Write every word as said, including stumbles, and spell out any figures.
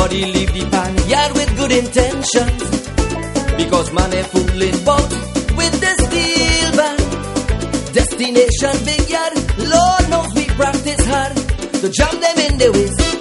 Everybody leave the pan yard with good intentions, because man a fooling bout with the steel band. Destination big yard, Lord knows we practice hard to jam them in the waist.